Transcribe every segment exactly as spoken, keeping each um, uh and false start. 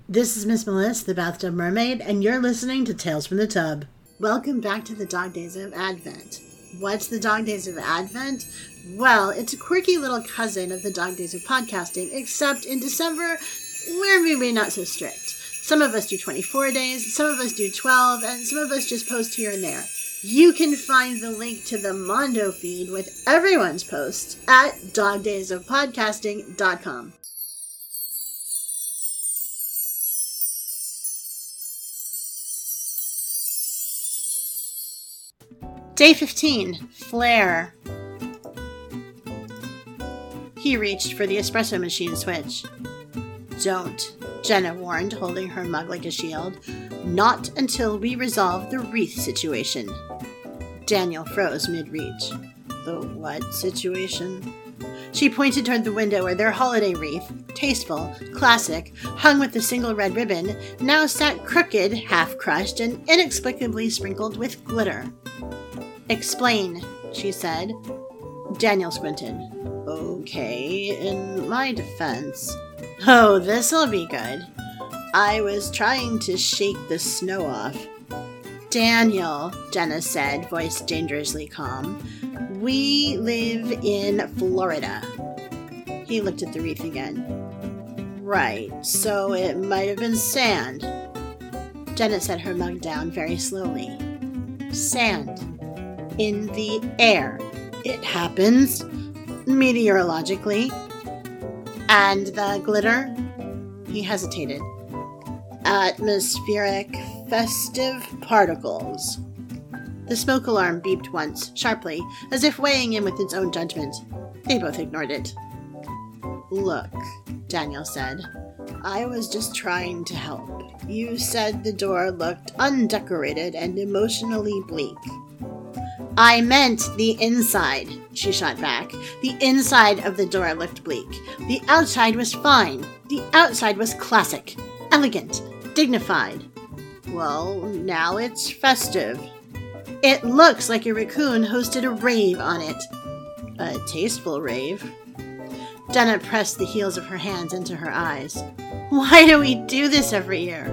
This is Miss Melissa, the Bathtub Mermaid, and you're listening to Tales from the Tub. Welcome back to the Dog Days of Advent. What's the Dog Days of Advent? Well, it's a quirky little cousin of the Dog Days of Podcasting, except in December, we're maybe not so strict. Some of us do twenty-four days, some of us do twelve, and some of us just post here and there. You can find the link to the Mondo feed with everyone's posts at dog days of podcasting dot com. Day fifteen, Flare. He reached for the espresso machine switch. Don't, Jenna warned, holding her mug like a shield. Not until we resolve the wreath situation. Daniel froze mid-reach. The what situation? She pointed toward the window where their holiday wreath, tasteful, classic, hung with a single red ribbon, now sat crooked, half-crushed, and inexplicably sprinkled with glitter. Explain, she said. Daniel squinted. Okay, in my defense. Oh, this'll be good. I was trying to shake the snow off. Daniel, Jenna said, voice dangerously calm. We live in Florida. He looked at the wreath again. Right, so it might have been sand. Jenna set her mug down very slowly. Sand. In the air. It happens. Meteorologically. And the glitter? He hesitated. Atmospheric festive particles. The smoke alarm beeped once, sharply, as if weighing in with its own judgment. They both ignored it. Look, Daniel said. I was just trying to help. You said the door looked undecorated and emotionally bleak. I meant the inside, she shot back. The inside of the door looked bleak. The outside was fine. The outside was classic, elegant, dignified. Well, now it's festive. It looks like a raccoon hosted a rave on it. A tasteful rave. Jenna pressed the heels of her hands into her eyes. Why do we do this every year?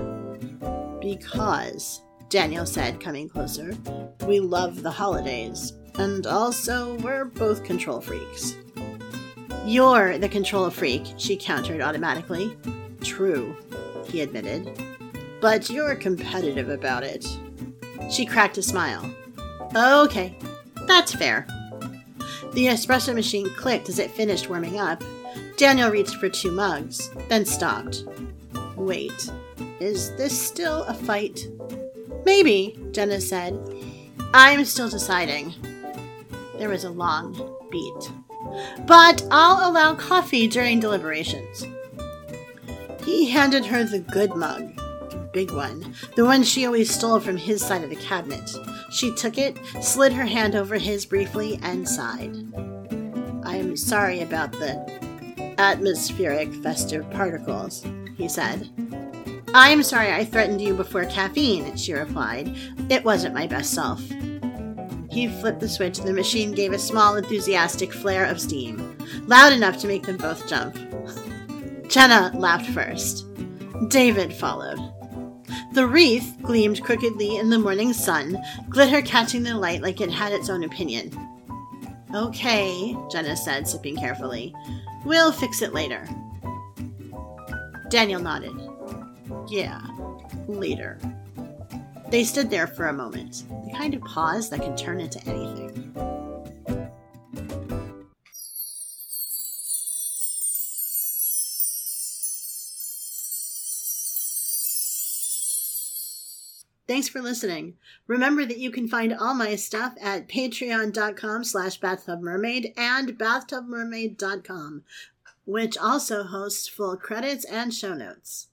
Because, Daniel said, coming closer, we love the holidays. And also, we're both control freaks. You're the control freak, she countered automatically. True, he admitted. But you're competitive about it. She cracked a smile. Okay, that's fair. The espresso machine clicked as it finished warming up. Daniel reached for two mugs, then stopped. Wait, is this still a fight? Maybe, Jenna said. I'm still deciding. There was a long beat. But I'll allow coffee during deliberations. He handed her the good mug, the big one, the one she always stole from his side of the cabinet. She took it, slid her hand over his briefly, and sighed. I'm sorry about the atmospheric festive particles, he said. I'm sorry I threatened you before caffeine, she replied. It wasn't my best self. He flipped the switch and the machine gave a small, enthusiastic flare of steam, loud enough to make them both jump. Jenna laughed first. David followed. The wreath gleamed crookedly in the morning sun, glitter catching the light like it had its own opinion. Okay, Jenna said, sipping carefully. We'll fix it later. Daniel nodded. Yeah, later. They stood there for a moment, the kind of pause that can turn into anything. Thanks for listening. Remember that you can find all my stuff at patreon.com slash bathtubmermaid and bathtubmermaid dot com, which also hosts full credits and show notes.